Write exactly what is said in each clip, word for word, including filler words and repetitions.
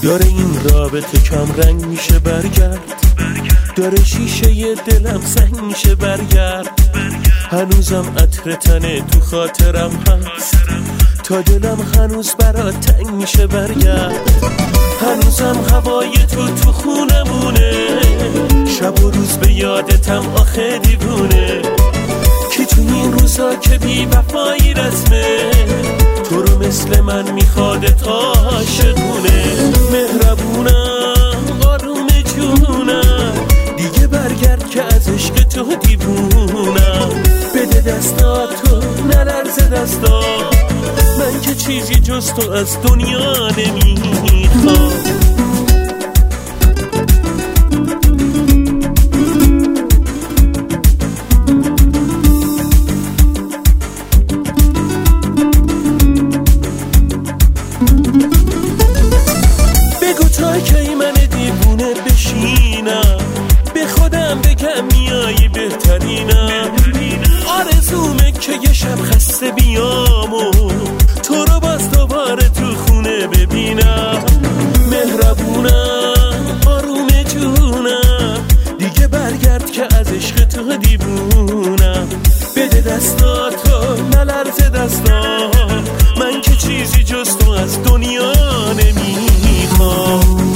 داره این رابطه کم رنگ میشه برگرد، داره شیشه دلم سنگ میشه برگرد. هنوزم عطر تنه تو خاطرم هست، تا دلم هنوز برات تنگ میشه برگرد. هنوزم هوای تو تو خونمونه، شب و روز به یادتم آخه دیوونه. کی تو این روزا که بی وفایی رسمه، تو رو مثل من میخواد تا عاشقونه. مهربونم آروم جونم، دیگه برگرد که از عشق تو دیوونم. بده دستاتو نلرزه دستا، من که چیزی جز تو از دنیا نمیخوام. بگو تا کی من دیوونه بشینم، به خودم بگم میایی بهترینم. آرزومه که یه شب خسته بیام و تو رو باز دوباره تو خونه ببینم. مهربونم آروم جونم، دیگه برگرد که از عشق تو دیوونم. بده دستاتو نلرزه دستا، من که چیزی جز تو از دنیا نمیخوام.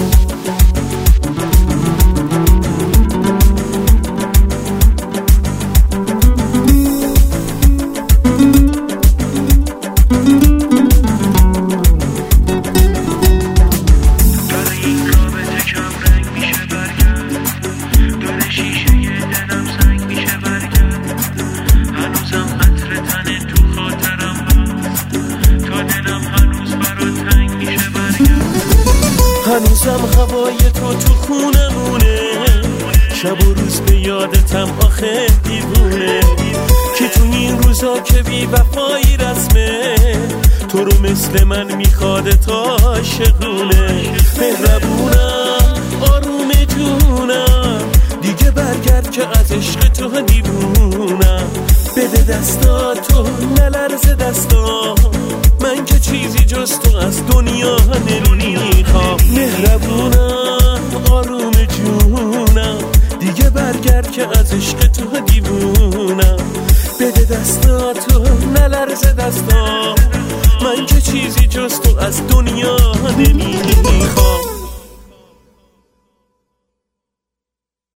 هنوزم هوای تو تو خونمونه، شب و روز به یادتم آخه دیوونه. که تو این روزا که بی وفایی رسمه، تو رو مثل من میخواد تا عاشقونه. مهربونم آروم جونم، دیگه برگرد که از عشق تو دیوونم. بده دستاتو نلرزه دستا، من که چیزی جز تو از دنیا نمیخوام. مهربونم آروم جونم، دیگه برگرد که از عشق تو دیوونم. بده دستاتو نلرزه دستا، من که چیزی جز تو از دنیا نمیخوام.